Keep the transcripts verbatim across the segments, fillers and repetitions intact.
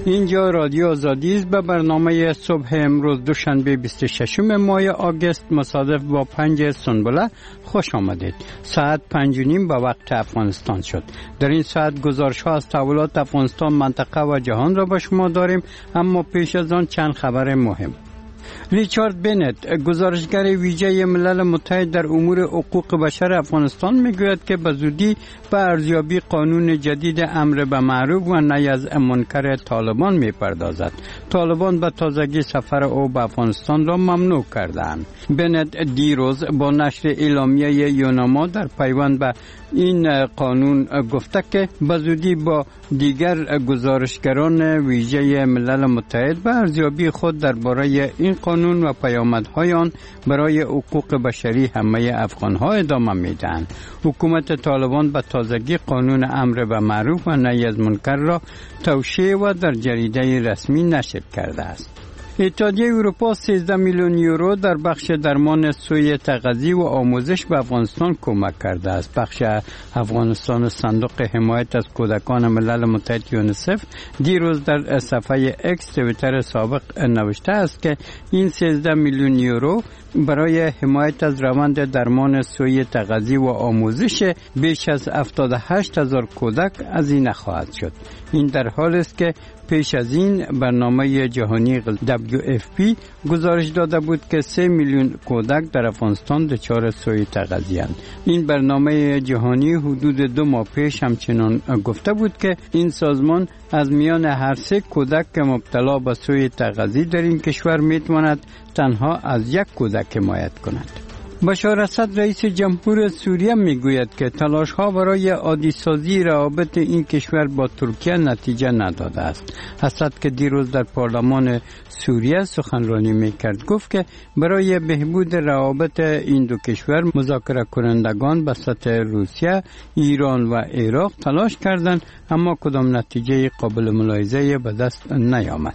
اینجا رادیو آزادی است. به برنامه صبح امروز دوشنبه بیست و ششم ماه آگوست مصادف با پنج سنبله خوش آمدید. ساعت پنج و نیم به وقت افغانستان شد. در این ساعت گزارش ها از تحولات افغانستان، منطقه و جهان را به شما داریم، اما پیش از آن چند خبر مهم. ریچارد بنت، گزارشگر ویژه ملل متحد در امور حقوق بشر افغانستان، میگوید که به زودی به ارزیابی قانون جدید امر به معروف و نهی از منکر طالبان میپردازد. طالبان به تازگی سفر او به افغانستان را ممنوع کردند. بنت دیروز با نشر اعلامیه یوناما در پیوند به این قانون گفته که به زودی با دیگر گزارشگران ویژه ملل متحد به ارزیابی خود درباره این قانون و پیامدهای آن برای حقوق بشری همه افغانها ادامه میدهند. حکومت طالبان به تازگی قانون امر به معروف و نهی از منکر را توشیح و در جریده رسمی نشر کرده است. اتحادیه اروپا سیزده میلیون یورو در بخش درمان سوی تغذیه و آموزش به افغانستان کمک کرده است. بخش افغانستان صندوق حمایت از کودکان ملل متحد یونیسف دیروز در صفحه اکس توییتر سابق نوشته است که این سیزده میلیون یورو برای حمایت از روند درمان سوی تغذیه و آموزش بیش از هفتاد و هشت هزار کودک هزینه خواهد شد. این در حالی است که پیش از این برنامه جهانی دبلیو اف پی گزارش داده بود که سه میلیون کودک در افغانستان دچار سوی تغذیه اند. این برنامه جهانی حدود دو ماه پیش همچنان گفته بود که این سازمان از میان هر سه کودک که مبتلا به سوی تغذیه در این کشور میتواند تنها از یک کودک حمایت کند. بشار اسد رئیس جمهور سوریه میگوید که تلاش ها برای عادی سازی روابط این کشور با ترکیه نتیجه نداده است. اسد که دیروز در پارلمان سوریه سخنرانی میکرد گفت که برای بهبود روابط این دو کشور مذاکره کنندگان به سطح روسیه، ایران و عراق تلاش کردند، اما کدام نتیجه قابل ملاحظه به دست نیامد.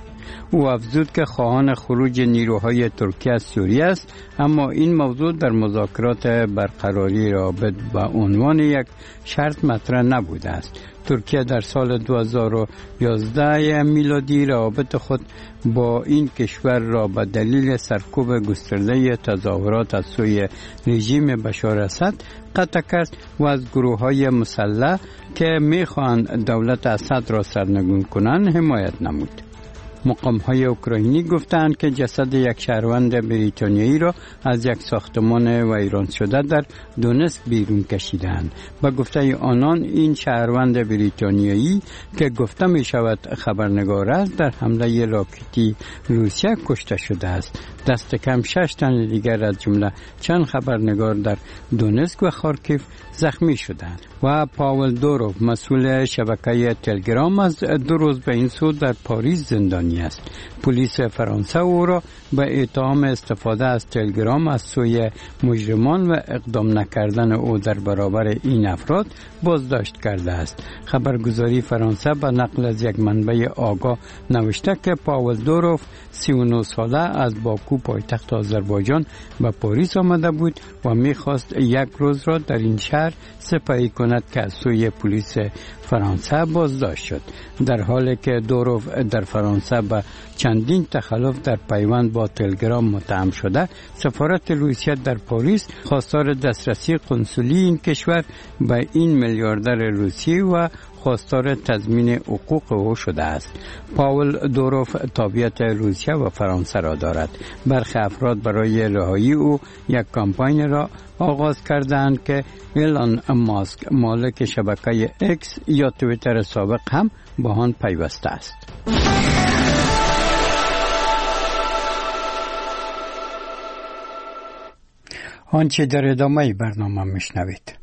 او افزود که خواهان خروج نیروهای ترکیه از سوریه است، اما این موضوع در مذاکرات برقراری روابط به عنوان یک شرط مطرح نبوده است. ترکیه در سال دو هزار و یازده میلادی روابط خود با این کشور را به دلیل سرکوب گسترده تظاهرات از سوی رژیم بشار اسد قطع کرد و از گروه‌های مسلح که می‌خواهند دولت اسد را سرنگون کنند حمایت نمود. مقام‌های اوکراینی گفتند که جسد یک شهروند بریتانیایی را از یک ساختمان ویران شده در دونسک بیرون کشیدند. به گفته آنان این شهروند بریتانیایی که گفته می شود خبرنگار است در حمله راکتی روسیه کشته شده است. دست کم شش تن دیگر از جمله چند خبرنگار در دونسک و خارکیف زخمی شدند. و پاول دوروف مسئول شبکه تلگرام از دو روز به این سو در پاریس زندانی است. پلیس فرانسه او را به اتهام استفاده از تلگرام از سوی مجرمان و اقدام نکردن او در برابر این افراد بازداشت کرده است. خبرگزاری فرانسه به نقل از یک منبع آگاه نوشته که پاول دوروف سی و نه ساله از باکو پایتخت آذربایجان به پاریس آمده بود و می‌خواست یک روز را در این شهر سپری کند که از سوی پلیس فرانسه بازداشت شد. در حالی که دوروف در فرانسه به چندین تخلف در پیوند با تلگرام متهم شده، سفارت روسیه در پاریس خواستار دسترسی قنسولی این کشور به این میلیاردر روسی و خواستار تضمین حقوق او شده است. پاول دوروف تابعیت روسیه و فرانسه را دارد. برخی افراد برای رهایی او یک کمپاین را آغاز کردند که ایلان ماسک مالک شبکه اکس یا توییتر سابق هم با آن پیوسته است. آنچه در ادامه برنامه میشنوید.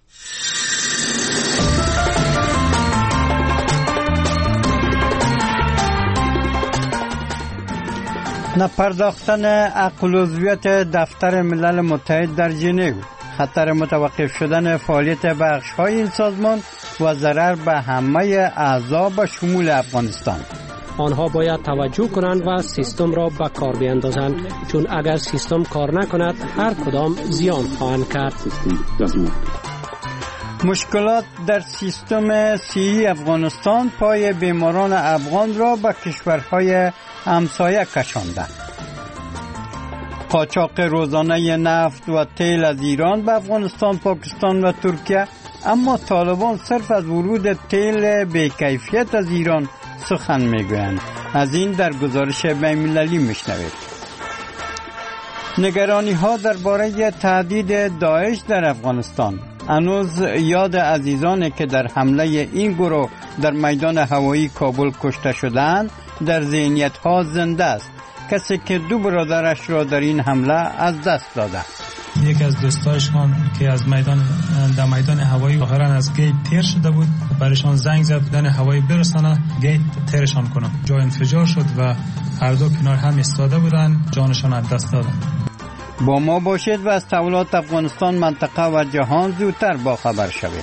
نپرداختن عقل عضویت دفتر ملل متحد در ژنو، خطر متوقف شدن فعالیت بخش‌های این سازمان و ضرر به همه اعضا به شمول افغانستان. آنها باید توجه کنند و سیستم را به کار بیندازند، چون اگر سیستم کار نکند هر کدام زیان خواهند کرد. مشکلات در سیستم صحی افغانستان پای بیماران افغان را به کشورهای همسایه کشانده. قاچاق روزانه نفت و تیل از ایران به افغانستان، پاکستان و ترکیه، اما طالبان صرف از ورود تیل بی‌کیفیت از ایران سخن میگویند. از این در گزارش بین‌المللی میشنوید. نگرانی ها درباره تهدید داعش در افغانستان. هنوز یاد عزیزانی که در حمله این گروه در میدان هوایی کابل کشته شدند در ذهنیت ها زنده است. کسی که دو برادرش را در این حمله از دست داده. یکی از دوستایشان که از میدان در میدان هوایی ظاهرا از گیت تیر شده بود، برایشان زنگ زد میدان هوایی برسانه گیت تیرشان کنه. جا انفجار شد و هر دو کنار هم ایستاده بودن، جانشان از دست دادن. با ما باشید و از تحولات افغانستان، منطقه و جهان زودتر با خبر شوید.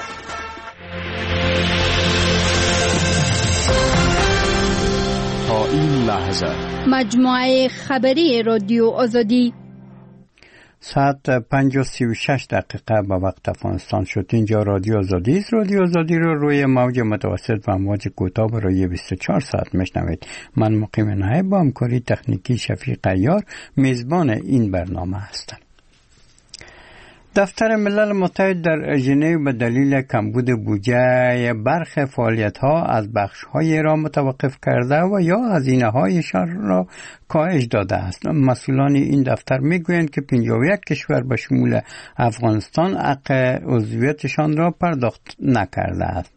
تا این لحظه مجموعه خبری رادیو آزادی ساعت پنج و سی و شش دقیقه به وقت افغانستان شد. اینجا رادیو آزادی است. رادیو آزادی رو روی موج متوسط و امواج کوتاه برای بیست و چهار ساعت میشنوید. من مقیم نایب با همکاری تکنیکی شفیق عیار میزبان این برنامه هستم. دفتر ملل متحد در ژنو به دلیل کمبود بودجه برخی فعالیت‌ها از بخش‌های را متوقف کرده و یا هزینه‌هایشان را کاهش داده است. مسئولان این دفتر می‌گویند که پنجاه و یک کشور به شمول افغانستان حق عضویتشان را پرداخت نکرده است.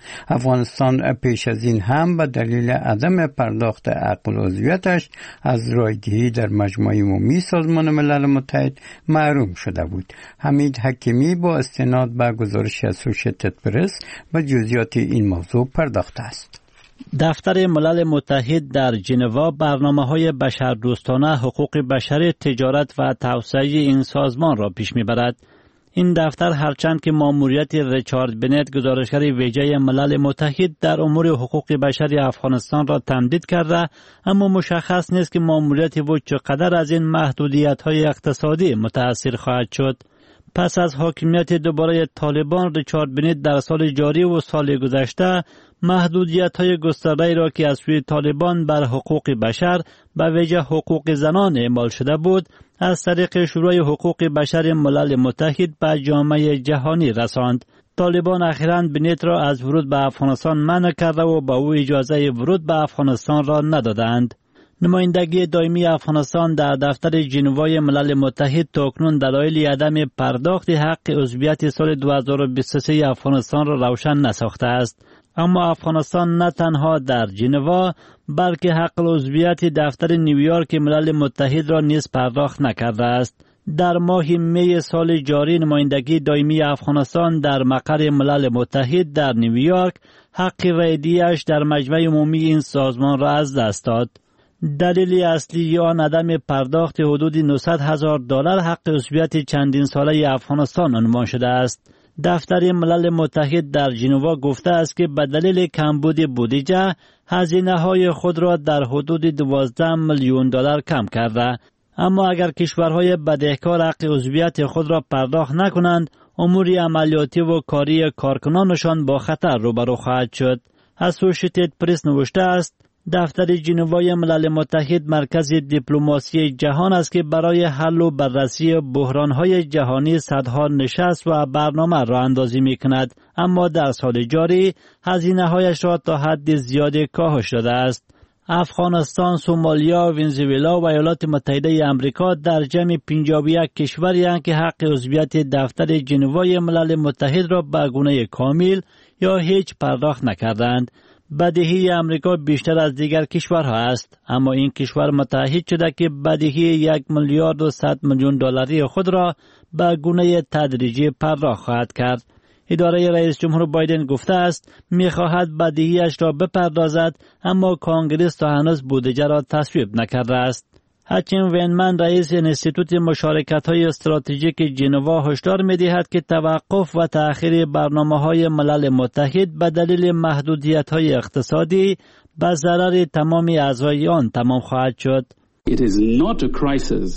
افغانستان پیش از این هم به دلیل عدم پرداخت حق عضویتش از رایدهی در مجمع عمومی سازمان ملل متحد محروم شده بود. حمید حکیمی با استناد به گزارش اسوشییتد پرس و جزئیات این موضوع پرداخته است. دفتر ملل متحد در ژنو برنامه‌های بشردوستانه، حقوق بشری، تجارت و توسعه این سازمان را پیش می‌برد. این دفتر هرچند که ماموریت ریچارد بنت گزارشگر ویژه ملل متحد در امور حقوق بشری افغانستان را تمدید کرده، اما مشخص نیست که ماموریت او چقدر از این محدودیت‌های اقتصادی متأثر خواهد شد. پس از حاکمیت دوباره طالبان، ریچارد بنت در سال جاری و سال گذشته محدودیت‌های گسترده را که از سوی طالبان بر حقوق بشر به ویژه حقوق زنان اعمال شده بود، از طریق شورای حقوق بشر ملل متحد به جامعه جهانی رساند. طالبان اخیراً بنت را از ورود به افغانستان منع کرده و با او اجازه ورود به افغانستان را ندادند. نمایندگی دائمی افغانستان در دفتر ژنوای ملل متحد تاکنون دلایل عدم پرداخت حق عضویت سال دو هزار و بیست و سه افغانستان را روشن نساخته است. اما افغانستان نه تنها در ژنو بلکه حق عضویت دفتر نیویورک ملل متحد را نیز پرداخت نکرده است. در ماه می سال جاری نمایندگی دائمی افغانستان در مقر ملل متحد در نیویورک حق رایده‌اش در مجمع عمومی این سازمان را از دست داد. دلیل اصلی آن عدم پرداخت حدود نهصد هزار دلار حق عضویت چندین ساله افغانستان عنوان شده است. دفتر ملل متحد در ژنو گفته است که به دلیل کمبود بودجه هزینه‌های خود را در حدود دوازده میلیون دلار کم کرده. اما اگر کشورهای بدهکار حق عضویت خود را پرداخت نکنند، امور عملیاتی و کاری کارکنانشان با خطر روبرو خواهد شد. اسوشییتد پرس نوشته است دفتر ژنوای ملل متحد مرکز دیپلماسی جهان است که برای حل و بررسی بحران‌های جهانی صدها نشست و برنامه راه اندازی می‌کند، اما در سال جاری هزینه‌هایش را تا حد زیادی کاهش داده است. افغانستان، سومالیا، ونزوئلا و ایالات متحده آمریکا در جمع پنجاه و یک کشوری که حق عضویت دفتر ژنوای ملل متحد را به گونه کامل یا هیچ پرداخت نکردند. بدهی امریکا بیشتر از دیگر کشورها است، اما این کشور متعهد شده که بدهی یک میلیارد و صد میلیون دلاری خود را به گونه تدریجی پرداخت خواهد کرد. اداره رئیس جمهور بایدن گفته است می‌خواهد بدهیش را بپردازد، اما کانگرس تا هنوز بودجه را تصویب نکرده است. حکیم وینمن رئیس انستیتوت مشارکت‌های استراتژیک ژنو هشدار می‌دهد که توقف و تأخیر برنامه‌های ملل متحد به دلیل محدودیت‌های اقتصادی به ضرر تمام اعضای آن تمام خواهد شد. It is not a crisis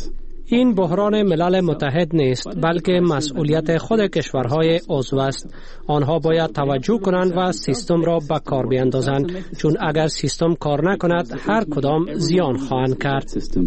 این بحران ملل متحد نیست بلکه مسئولیت خود کشورهای عضو است. آنها باید توجه کنند و سیستم را به کار بیندازند، چون اگر سیستم کار نکند هر کدام زیان خواهند کرد.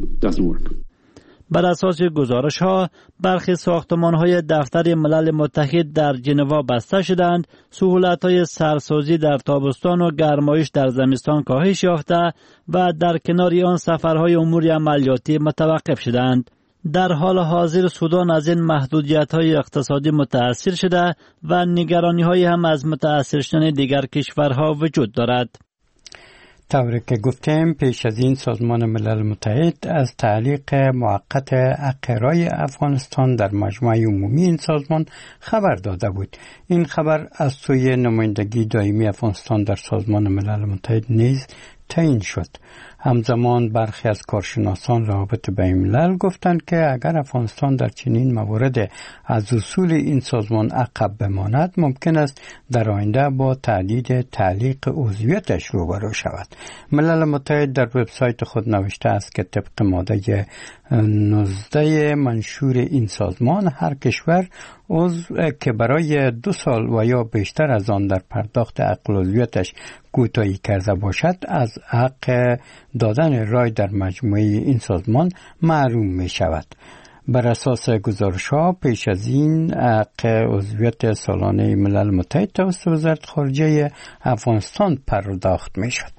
بر اساس گزارش ها برخی ساختمان های دفتر ملل متحد در ژنوا بسته شدند، سهولت های سرسازی در تابستان و گرمایش در زمستان کاهش یافته و در کنار آن سفرهای امور عملیاتی متوقف شدند. در حال حاضر سودان از این محدودیت های اقتصادی متاثر شده و نگرانی های هم از متاثر شدن دیگر کشورها وجود دارد. طوری که گفتیم پیش از این سازمان ملل متحد از تعلیق موقت عقیرای افغانستان در مجمع عمومی این سازمان خبر داده بود. این خبر از سوی نمایندگی دائمی افغانستان در سازمان ملل متحد نیز تعیین شد. همزمان برخی از کارشناسان رابطه بین الملل گفتند که اگر افغانستان در چنین موارد از اصول این سازمان عقب بماند ممکن است در آینده با تهدید تعلیق عضویتش روبرو شود. ملل متحد در وبسایت خود نوشته است که طبق ماده نوزده منشور این سازمان هر کشور عضو که برای دو سال و یا بیشتر از آن در پرداخت حق عضویتش کوتاهی کرده باشد از حق دادن رای در مجموعه این سازمان محروم می شود. بر اساس گزارش‌ها پیش از این حق عضویت سالانه ملل متحد توسط وزارت خارجه افغانستان پرداخت می شد.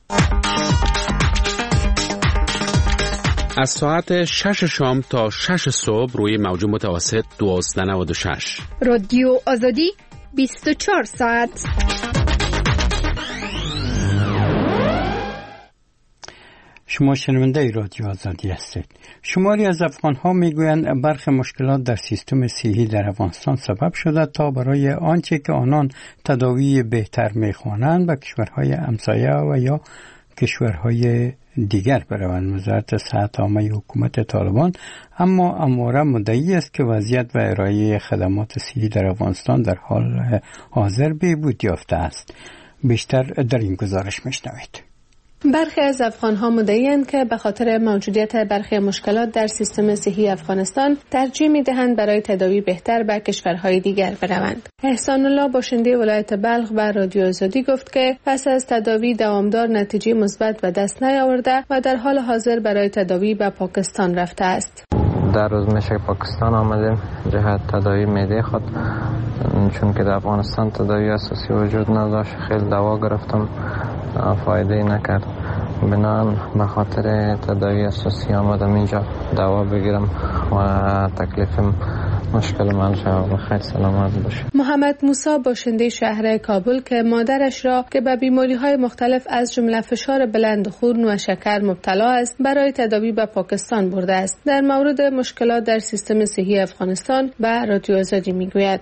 از ساعت شش شام تا شش صبح روی موج متوسط دوازده و نود و شش. رادیو آزادی بیست و چهار ساعت. شما شنونده رادیو آزادی هستید. شماری از افغان‌ها میگویند برخی مشکلات در سیستم صحی در افغانستان سبب شده تا برای آنچه که آنان تداوی بهتر می‌خوانند به کشورهای همسایه و یا کشورهای دیگر بروند. وزارت صحت عامه حکومت طالبان اما اماره مدعی است که وضعیت و ارائه خدمات صحی در افغانستان در حال حاضر بهبود یافته است. بیشتر در این گزارش میشنوید. برخی از افغان‌ها مدعی‌اند که به خاطر موجودیت برخی مشکلات در سیستم صحی افغانستان ترجیح می‌دهند برای تداوی بهتر به کشورهای دیگر بروند. احسان الله باشنده ولایت بلخ به رادیو آزادی گفت که پس از تداوی دوامدار نتیجه مثبت به دست نیاورده و در حال حاضر برای تداوی به پاکستان رفته است. در روز میشه پاکستان آمدیم جهت تداوی معده خود، چون که در افغانستان تداوی اساسی وجود نداشت. خیلی دوا گرفتم فایده نکرد، بنان به خاطر تداوی اساسی آمدم اینجا دوا بگیرم و تکلیفم مشکل من شد و خیلی سلامت باشه. محمد موسی باشنده شهر کابل که مادرش را که به بیماری‌های مختلف از جمله فشار بلند خون و شکر مبتلا است برای تداوی به پاکستان برده است. در مورد مشکلات در سیستم صحی افغانستان به رادیو آزادی میگوید: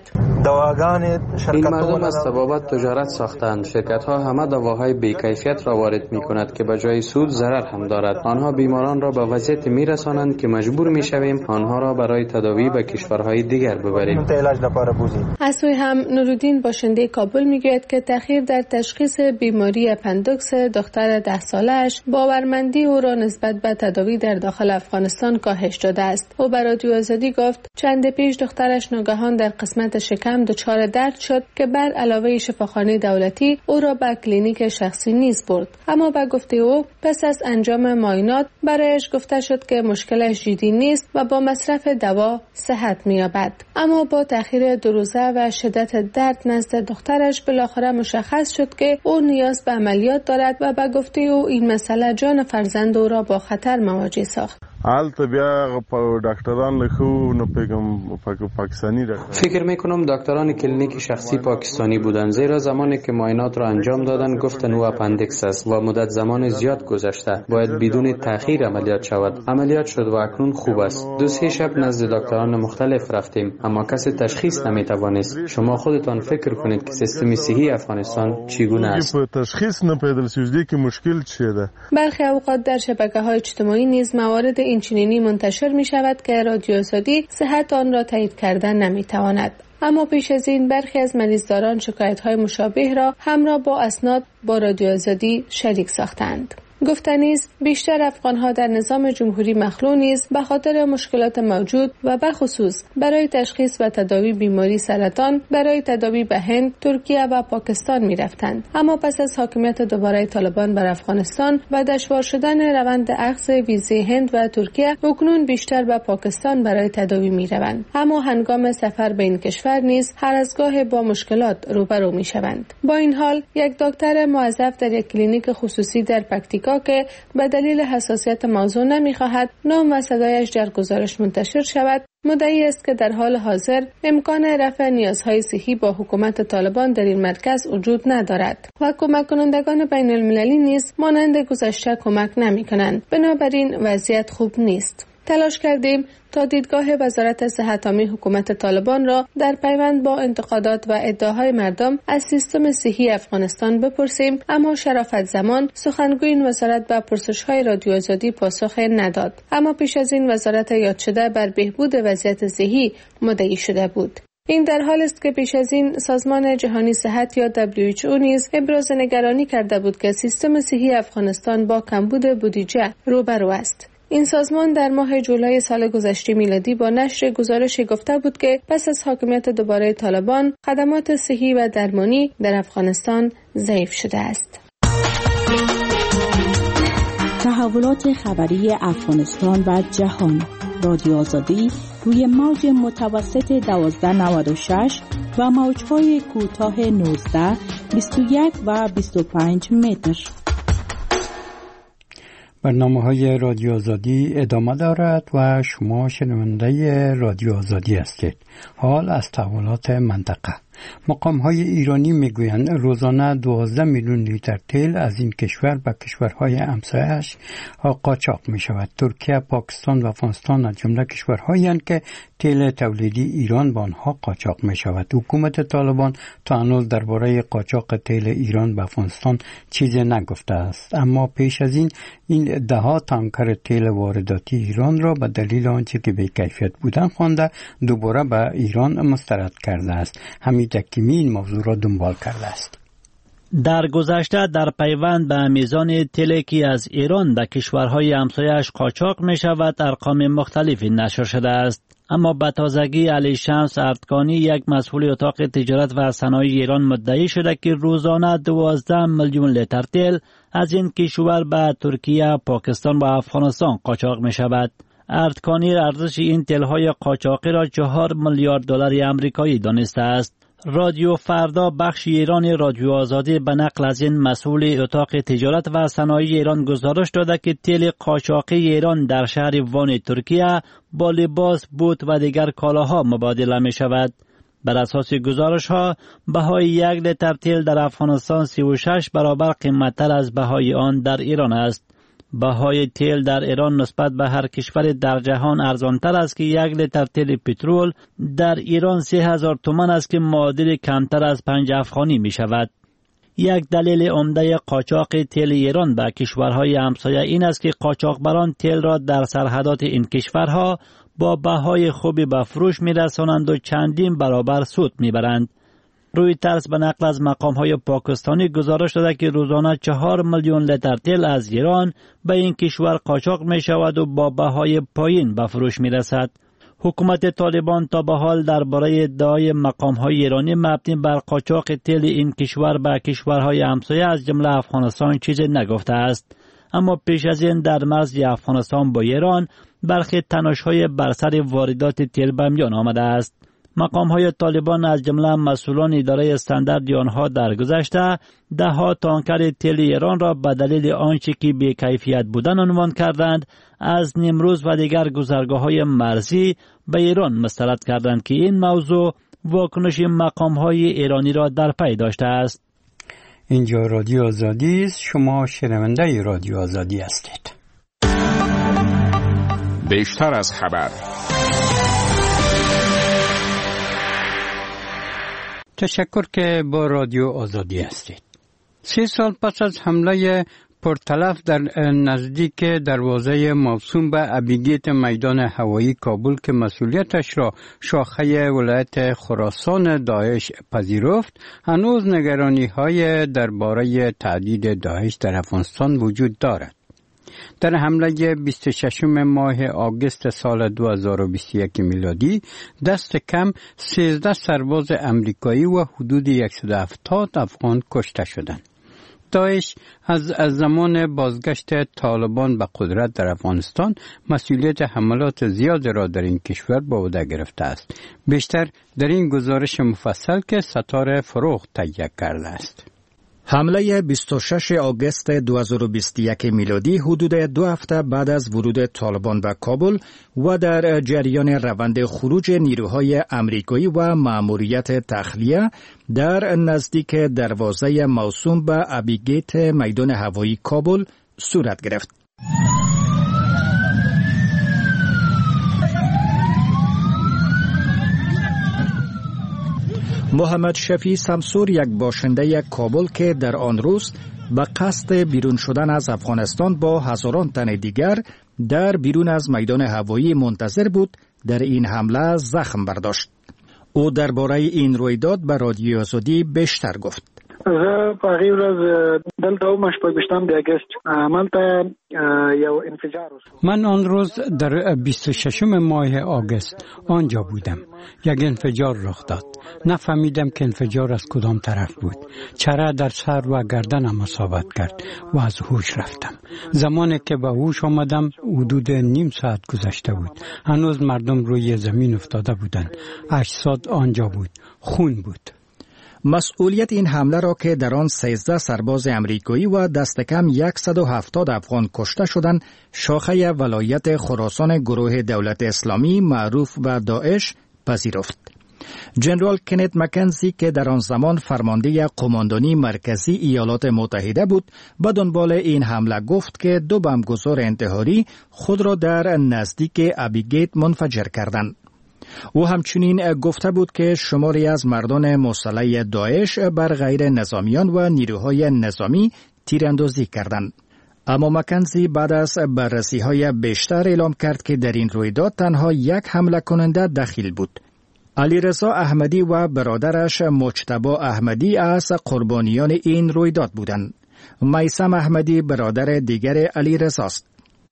این مردم از تبابت تجارت ساختند. شرکت ها همه دواهای بی‌کیفیت را وارد می کند که به جای سود ضرر هم دارد. آنها بیماران را به وضعیت می رسانند که مجبور می شویم آنها را برای تداوی به کشورهای دیگر ببریم. از سوی هم نورالدین باشنده کابل می گوید که تأخیر در تشخیص بیماری اپندوکس دختر ده سالش باورمندی او را نسبت به تداوی در داخل افغانستان کاهش داده است. او به رادیو آزادی گفت چند پیش دخترش ناگهان در قسمت شکم دچار درد شد که بر علاوه شفاخانه دولتی او را به کلینیک شخصی نیز برد، اما به گفته او پس از انجام معاینات برایش گفته شد که مشکلش جدی نیست و با مصرف دوا صحت می‌یابد. اما با تأخیر دو روزه و شدت درد نزد دخترش بالاخره مشخص شد که او نیاز به عملیات دارد و به گفته او این مسئله جان فرزند او را با خطر مواجه ساخت. حالت بیا دکتران لخو نو پیغام پاکستانی را فکر میکنم دکتران کلینیک شخصی پاکستانی بودند، زیرا زمانی که معاینات را انجام دادن گفتن او اپندیکس است و مدت زمان زیاد گذشته، باید بدون تأخیر عملیات شود. عملیات شد و اکنون خوب است. دو سه شب نزد دکتران مختلف رفتیم اما کسی تشخیص نمیتوانست. شما خودتان فکر کنید که سیستم صحی افغانستان چگونه است. تشخیص نپیدا شده که مشکل چیه ده. برخی اوقات در شبکه‌های اجتماعی نیز موارد اینچنینی منتشر می شود که رادیو آزادی صحت آن را تایید کردن نمی تواند. اما پیش از این برخی از مریضداران شکایت‌های مشابه را همراه با اسناد با رادیو آزادی شریک ساختند. گفتنی است بیشتر افغان‌ها در نظام جمهوری مخلوع نیز به خاطر مشکلات موجود و به خصوص برای تشخیص و تداوی بیماری سرطان برای تداوی به هند، ترکیه و پاکستان می‌رفتند. اما پس از حاکمیت دوباره طالبان بر افغانستان و دشوار شدن روند اخذ ویزه هند و ترکیه، اکنون بیشتر به پاکستان برای تداوی می‌روند. اما هنگام سفر به این کشور نیز هر از گاه با مشکلات روبرو می‌شوند. با این حال یک دکتر موظف در یک کلینیک خصوصی در پکتیکا که به دلیل حساسیت موضوع نمی‌خواهد نام و صدایش در گزارش منتشر شود، مدعی است که در حال حاضر امکان رفع نیازهای صحی با حکومت طالبان در این مرکز وجود ندارد و کمک کنندگان بین المللی نیز مانند گذشته کمک نمی‌کنند. بنابراین وضعیت خوب نیست. تلاش کردیم تا دیدگاه وزارت صحت عامه حکومت طالبان را در پیوند با انتقادات و ادعاهای مردم از سیستم صحی افغانستان بپرسیم، اما شرافت زمان سخنگوی این وزارت به پرسش‌های رادیو آزادی پاسخ نداد. اما پیش از این وزارت یاد شده بر بهبود وضعیت صحی مدعی شده بود. این در حال است که پیش از این سازمان جهانی صحت یا دبلیو اچ او نیز ابراز نگرانی کرده بود که سیستم صحی افغانستان با کمبود بودجه روبرو است. این سازمان در ماه جولای سال گذشته میلادی با نشر گزارشی گفته بود که پس از حاکمیت دوباره طالبان خدمات صحی و درمانی در افغانستان ضعیف شده است. تحولات خبری افغانستان و جهان، رادیو آزادی روی موج متوسط دوازده نود و شش و موج‌های کوتاه نوزده، بیست و یک و بیست و پنج متر. برنامه های رادیو آزادی ادامه دارد و شما شنونده رادیو آزادی هستید. حال از تحولات منطقه. مقام های ایرانی میگویند روزانه دوازده میلیون لیتر تیل از این کشور به کشورهای همسایه‌اش قاچاق می شود. ترکیه، پاکستان و افغانستان از جمله کشورهایی هستند که تیل تولیدی ایران با آنها قاچاق می شود. حکومت طالبان تا هنوز درباره قاچاق تیل ایران به افغانستان چیزی نگفته است، اما پیش از این این ده ها تانکر تیل وارداتی ایران را به دلیل آنچه که به کیفیت بودن خوانده دوباره به ایران مسترد کرده است. حمید حکیمی این موضوع را دنبال کرده است. در گذشته در پیوند به میزان تیلی که از ایران به کشورهای همسایه‌اش قاچاق می شود ارقام مختلفی نشر شده است، اما به تازگی علی شمس اردکانی یک مسئول اتاق تجارت و صنایع ایران مدعی شده که روزانه دوازده میلیون لیتر تیل از این کشور به ترکیه، پاکستان و افغانستان قاچاق می شود. اردکانی ارزش این تیل‌های قاچاقی را چهار میلیارد دلار آمریکایی دانسته است. رادیو فردا بخش ایران رادیو آزادی به نقل از این مسئول اتاق تجارت و صنایع ایران گزارش داده که تیل قاچاقی ایران در شهر وان ترکیه با لباس، بوت و دیگر کالاها مبادله می شود. بر اساس گزارش ها بهای یک لیتر تیل در افغانستان سی و شش برابر قیمتتر از بهای آن در ایران است. بهای تیل در ایران نسبت به هر کشور در جهان ارزانتر است که یک لیتر تیل پترول در ایران سه هزار تومان است که معادل کمتر از پنج افغانی می شود. یک دلیل عمده قاچاق تیل ایران به کشورهای همسایه این است که قاچاقبران تیل را در سرحدات این کشورها با بهای خوبی به فروش می رسانند و چندین برابر سود می برند. روی ترس به نقل از مقام‌های پاکستانی گزارش داده که روزانه چهار میلیون لیتر تیل از ایران به این کشور قاچاق می شود و با بهای پایین به فروش می رسد. حکومت طالبان تا به حال درباره ادعای مقام‌های ایرانی مبنی بر قاچاق تیل این کشور به کشورهای همسایه از جمله افغانستان چیزی نگفته است. اما پیش از این در مرز افغانستان با ایران برخی تنش‌های بر سر واردات تیل به میان آمده است. مقام‌های طالبان از جمله مسئولان اداره استاندارد آنها در گذشته ده ها تانکر تیل ایران را به دلیل آنچه که بی کیفیت بودن عنوان کردند از نیمروز و دیگر گذرگاه‌های مرزی به ایران مسترد کردند که این موضوع واکنش مقام‌های ایرانی را در پی داشته است. اینجا رادیو آزادی است. شما شنونده رادیو آزادی هستید. بیشتر از خبر. تشکر که با رادیو آزادی هستید. سی سال پس از حمله پرتلف در نزدیک دروازه موسوم به ابیگیت میدان هوایی کابل که مسئولیتش را شاخه ولایت خراسان داعش پذیرفت، هنوز نگرانی های درباره تهدید داعش در افغانستان وجود دارد. در حمله بیست و ششم ماه آگوست سال دو هزار و بیست و یک میلادی دست کم سیزده سرباز امریکایی و حدود صد و هفتاد افغان کشته شدند. داعش از از زمان بازگشت طالبان به قدرت در افغانستان مسئولیت حملات زیاد را در این کشور به عهده گرفته است. بیشتر در این گزارش مفصل که ستاره فروغ تهیه کرده است. حمله بیست و ششم آگوست دو هزار و بیست و یک میلادی حدود دو هفته بعد از ورود طالبان به کابل و در جریان روند خروج نیروهای امریکایی و مأموریت تخلیه در نزدیک دروازه موسوم به ابیگیت میدان هوایی کابل صورت گرفت. محمد شفیع سمسور یک باشنده کابل که در آن روز به قصد بیرون شدن از افغانستان با هزاران تن دیگر در بیرون از میدان هوایی منتظر بود، در این حمله زخم برداشت. او درباره این رویداد به رادیو آزادی بیشتر گفت. زه په هغې ورځ دلته وم شپږویشتم د اګست هملته یو انفجار وشو. من آن روز در بیست و ششم ماه آگوست آنجا بودم. یک انفجار رخ داد. نفهمیدم که انفجار از کدام طرف بود. چره در سر و گردنم اصابت کرد و از هوش رفتم. زمانی که به هوش آمدم حدود نیم ساعت گذشته بود. هنوز مردم روی زمین افتاده بودند. اجساد آنجا بود. خون بود. مسئولیت این حمله را که در آن سیزده سرباز امریکایی و دست کم صد و هفتاد افغان کشته شدند، شاخه ولایت خراسان گروه دولت اسلامی معروف به داعش پذیرفت. جنرال کنت مکنزی که در آن زمان فرمانده قماندانی مرکزی ایالات متحده بود، به دنبال این حمله گفت که دو بمبگذار انتحاری خود را در نزدیک ابیگیت منفجر کردند. او همچنین گفته بود که شماری از مردان مسلح داعش بر غیر نظامیان و نیروهای نظامی تیراندازی کردند. اما مکنزی بعد از بررسی‌های بیشتر اعلام کرد که در این رویداد تنها یک حمله کننده دخیل بود. علیرضا احمدی و برادرش مجتبی احمدی از قربانیان این رویداد بودند. میثم احمدی برادر دیگر علیرضا است.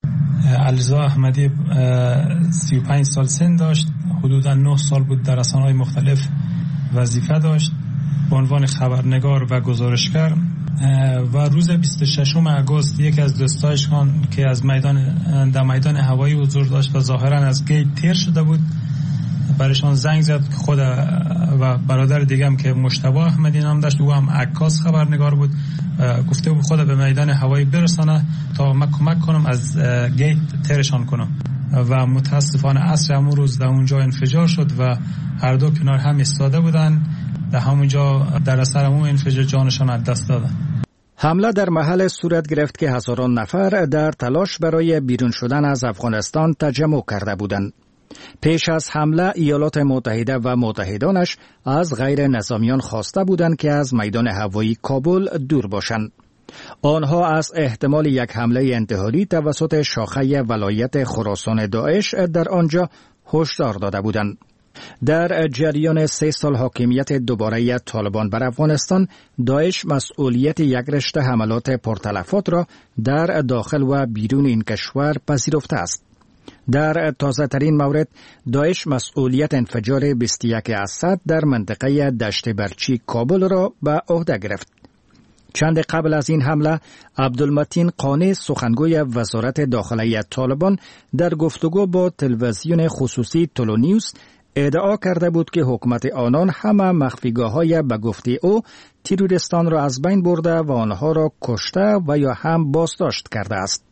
علیرضا احمدی سی و پنج سال سن داشت، حدوداً نه سال بود در رسانه‌های مختلف وظیفه داشت به عنوان خبرنگار و گزارشگر و روز بیست و ششم آگوست یکی از دوستایش که از میدان در میدان هوایی حضور داشت و ظاهراً از گیت تیر شده بود برایشان زنگ زد که خود و برادر دیگه هم که مجتبی احمدی نام داشت، او هم عکاس خبرنگار بود، گفته بود خود به میدان هوایی برسانه تا من کمک کنم از گیت تیرشان کنم و متاسفانه عصر همون روز در اونجا انفجار شد و هر دو کنار هم ایستاده بودن. در همونجا در اثر همون انفجار جانشان از دست دادن. حمله در محل صورت گرفت که هزاران نفر در تلاش برای بیرون شدن از افغانستان تجمع کرده بودند. پیش از حمله ایالات متحده و متحدانش از غیر نظامیان خواسته بودند که از میدان هوایی کابل دور باشند. آنها از احتمال یک حمله انتحاری توسط شاخه ولایت خراسان داعش در آنجا هشدار داده بودند. در جریان سه سال حاکمیت دوباره طالبان بر افغانستان، داعش مسئولیت یک رشته حملات پرتلفات را در داخل و بیرون این کشور پذیرفته است. در تازه ترین مورد، داعش مسئولیت انفجار بیست و یک اسد در منطقه دشت برچی کابل را به عهده گرفت. چند قبل از این حمله، عبدالمتین قانی سخنگوی وزارت داخلی طالبان در گفتگو با تلویزیون خصوصی تولونیوس ادعا کرده بود که حکومت آنان همه مخفیگاه‌های به گفته او تروریستان را از بین برده و آنها را کشته و یا هم بازداشت کرده است.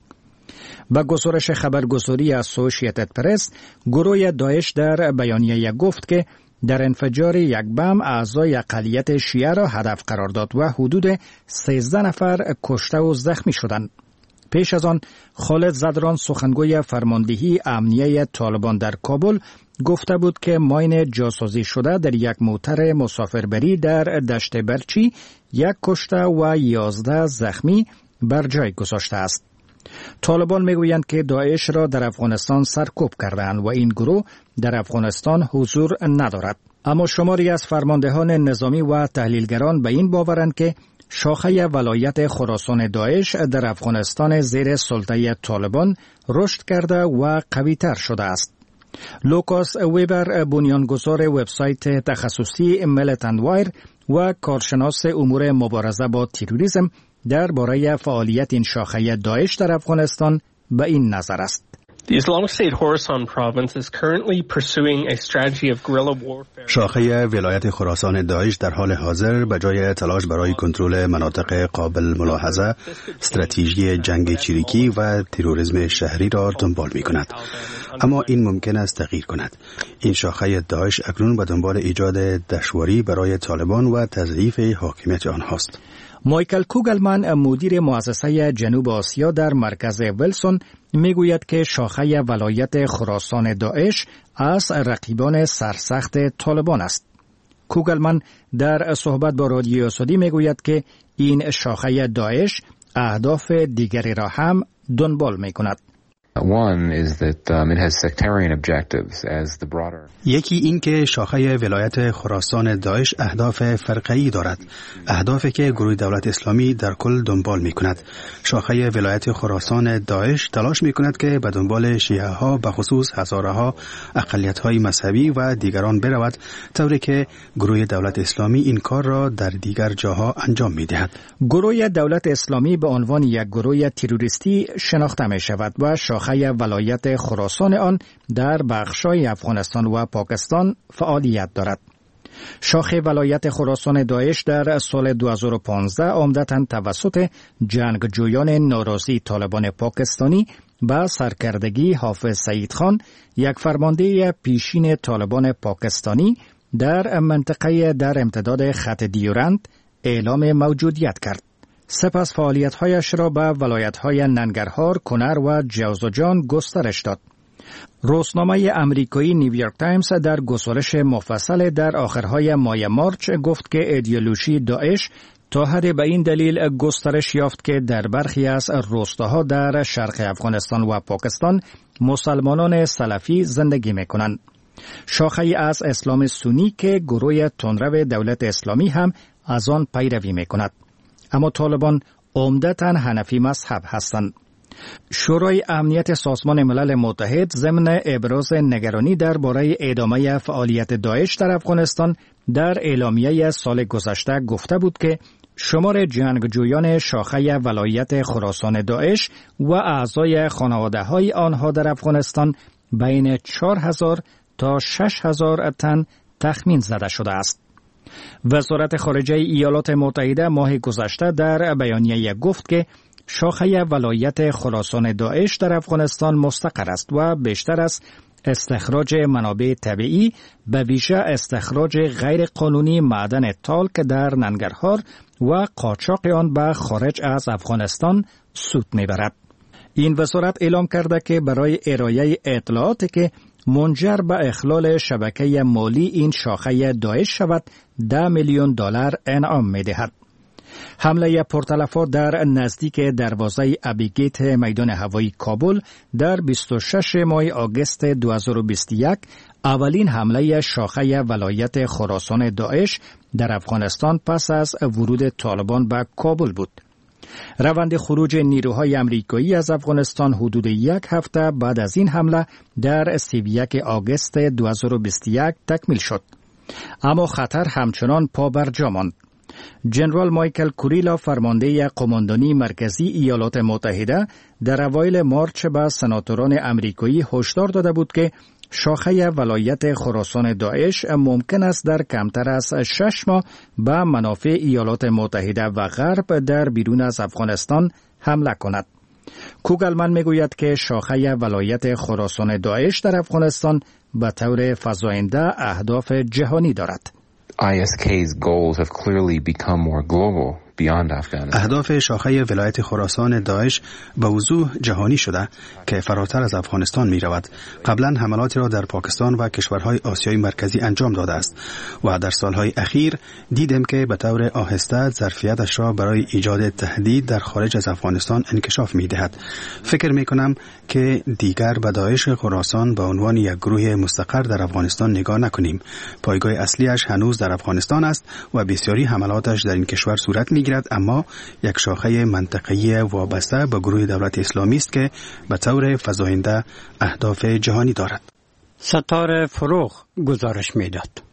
با گزارش خبرگزاری اسوسییتد پرس، گروه داعش در بیانیه گفت که در انفجار یک بم اعضای اقلیت شیعه را هدف قرار داد و حدود سیزده نفر کشته و زخمی شدند. پیش از آن، خالد زدران سخنگوی فرماندهی امنیه طالبان در کابل گفته بود که ماین جاسازی شده در یک موتر مسافربری در دشت برچی یک کشته و یازده زخمی بر جای گذاشته است. طالبان میگویند که داعش را در افغانستان سرکوب کردند و این گروه در افغانستان حضور ندارد. اما شماری از فرماندهان نظامی و تحلیلگران به این باورند که شاخه ولایت خراسان داعش در افغانستان زیر سلطه طالبان رشد کرده و قوی‌تر شده است. لوکاس ویبر، بنیانگذار وبسایت تخصصی میلیتنت وایر و کارشناس امور مبارزه با تروریسم، درباره فعالیت این شاخه داعش در افغانستان به این نظر است. The Islamic State Khorasan province is currently pursuing a strategy of guerrilla warfare. شاخه ولایت خراسان داعش در حال حاضر به جای تلاش برای کنترل مناطق قابل ملاحظه، استراتژی جنگ چریکی و تروریسم شهری را دنبال می کند. اما این ممکن است تغییر کند. این شاخه داعش اکنون به دنبال ایجاد دشواری برای طالبان و تضعیف حاکمیت آنهاست. مایکل کوگلمن، مدیر مؤسسه جنوب آسیا در مرکز ویلسون، میگوید که شاخه ولایت خراسان داعش از رقیبان سرسخت طالبان است. کوگلمن در صحبت با رادیو آزادی میگوید که این شاخه داعش اهداف دیگری را هم دنبال میکند. One is that um, it has sectarian objectives as the broader. یکی این که شاخه ولایت خراسان داعش اهداف فرقه‌ای دارد، اهدافی که گروه دولت اسلامی در کل دنبال می‌کند. شاخه ولایت خراسان داعش تلاش می‌کند که به دنبال شیعه‌ها، به خصوص هزاره‌ها، اقلیت‌های مذهبی و دیگران برود، طوری که گروه دولت اسلامی این کار را در دیگر جاها انجام می‌دهد. گروه دولت اسلامی به عنوان یک گروه تروریستی شناخته می‌شود و شاخه ولایت خراسان آن در بخش‌های افغانستان و پاکستان فعالیت دارد. شاخه ولایت خراسان داعش در سال دو هزار و پانزده عمدتاً توسط جنگجویان ناراضی طالبان پاکستانی با سرکردگی حافظ سعید خان، یک فرمانده پیشین طالبان پاکستانی، در منطقه در امتداد خط دیورند اعلام موجودیت کرد. سپس فعالیت‌هایش را به ولایت‌های ننگرهار، کنر و جوزجان گسترش داد. روزنامه امریکایی نیویورک تایمز در گزارش مفصل در آخرهای ماه مارچ گفت که ایدئولوژی داعش تا حد به این دلیل گسترش یافت که در برخی از روستاها در شرق افغانستان و پاکستان مسلمانان سلفی زندگی می‌کنند. شاخه‌ای از اسلام سنی که گروه تندرو دولت اسلامی هم از آن پیروی می‌کند. اما طالبان عمدتاً حنفی مذهب هستند. شورای امنیت سازمان ملل متحد ضمن ابراز نگرانی درباره ادامه فعالیت داعش در افغانستان در اعلامیه سال گذشته گفته بود که شمار جنگجویان شاخه ولایت خراسان داعش و اعضای خانواده‌های آنها در افغانستان بین چهار هزار تا شش هزار تن تخمین زده شده است. وزارت خارجه ایالات متحده ماه گذشته در بیانیه گفت که شاخه ولایت خراسان داعش در افغانستان مستقر است و بیشتر از استخراج منابع طبیعی، به ویژه استخراج غیر قانونی معدن تالک در ننگرهار و قاچاق آن به خارج از افغانستان سود میبرد. این وزارت اعلام کرده که برای ارائه اطلاعاتی که منجر به اخلال شبکه مالی این شاخه داعش شود، ده میلیون دلار انعام می‌دهد. حمله پرتلفات در نزدیک دروازه ابیگیت میدان هوایی کابل در بیست و ششم ماه آگوست دو هزار و بیست و یک اولین حمله شاخه ولایت خراسان داعش در افغانستان پس از ورود طالبان به کابل بود. روند خروج نیروهای امریکایی از افغانستان حدود یک هفته بعد از این حمله در سی و یک آگوست دو هزار و بیست و یک تکمیل شد. اما خطر همچنان پا بر جا ماند. جنرال مایکل کوریلا، فرمانده قماندانی مرکزی ایالات متحده، در اوایل مارچ به سناتوران امریکایی هشدار داده بود که شاخه ولایت خراسان داعش ممکن است در کمتر از شش ماه به منافع ایالات متحده و غرب در بیرون از افغانستان حمله کند. کوگلمن میگوید که شاخه ولایت خراسان داعش در افغانستان به طور فزاینده اهداف جهانی دارد. آی اس کی's goals have clearly become more global beyond Afghanistan. اهداف شاخه ولایت خراسان داعش به وضوح جهانی شده که فراتر از افغانستان می رود. قبلا حملاتی را در پاکستان و کشورهای آسیای مرکزی انجام داده است و در سالهای اخیر دیدیم که به طور آهسته ظرفیتش را برای ایجاد تهدید در خارج از افغانستان انکشاف می دهد. فکر می کنم که دیگر به داعش خراسان به عنوان یک گروه مستقر در افغانستان نگاه نکنیم. پایگاه اصلیش هنوز در افغانستان است و بسیاری حملاتش در این کشور صورت می میگیرد، اما یک شاخه منطقه‌ای وابسته به گروه دولت اسلامی است که به طور فزاینده اهداف جهانی دارد. ستاره فروغ گزارش میداد.